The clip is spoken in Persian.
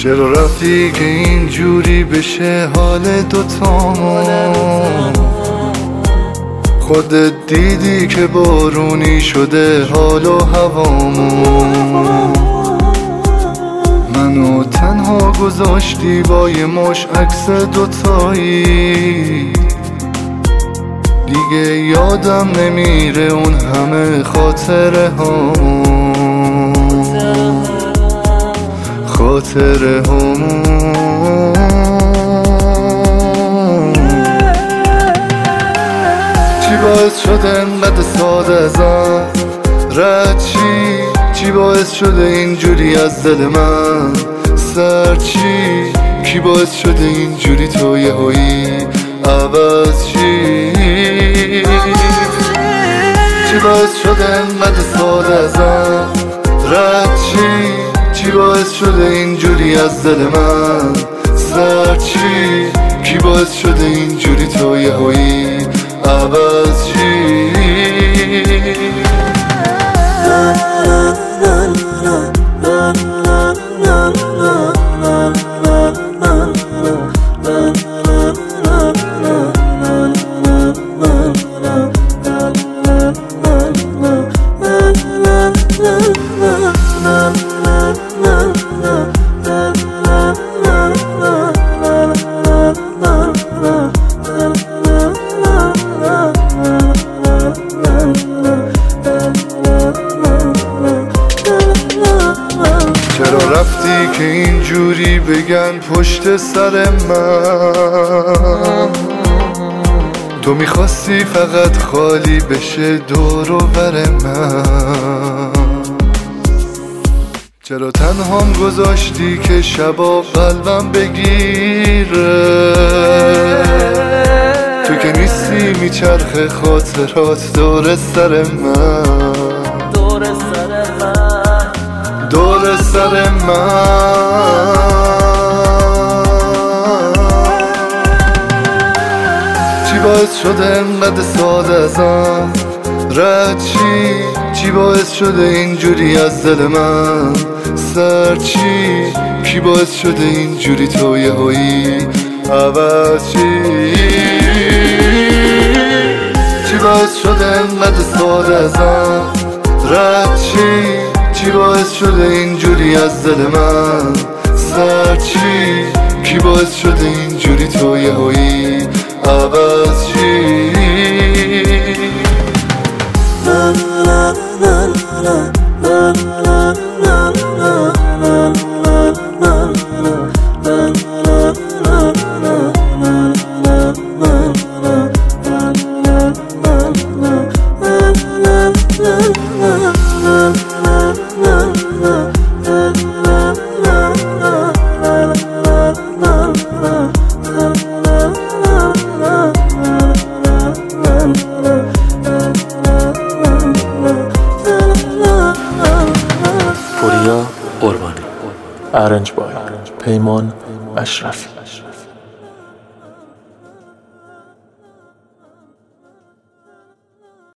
چرا رفتی که اینجوری بشه حال دوتامون؟ خودت دیدی که بارونی شده حال و هوامون. منو تنها گذاشتی با یه مش عکس دوتایی، دیگه یادم نمیره اون همه خاطره همون. چی باعث شده انقدر ساده ازم رد چی باعث شده اینجوری از دل من سر کی باعث شده اینجوری تو یهویی عوض چی باعث شده انقدر ساده ازم رد چی باعث شده اینجوری از دل من سر کی باعث شده اینجوری تو یهویی عوض چرا رفتی که اینجوری بگن پشت سر من؟ تو میخواستی فقط خالی بشه دور و بر من. چرا تنهام گذاشتی که شبا قلبم بگیره؟ تو که نیستی میچرخه خاطرات دور سر من، دور سر من. چی باعث شده انقدر ساده ازم رد چی باعث شده اینجوری از دل من سر کی باعث شده اینجوری تو یهویی عوض چی باعث شده انقدر ساده ازم رد چی باعث شده اینجوری از دل من سر کی باعث شده اینجوری تو یهویی عوض پوریا قربانی. ارنج بای پیمان اشرفی.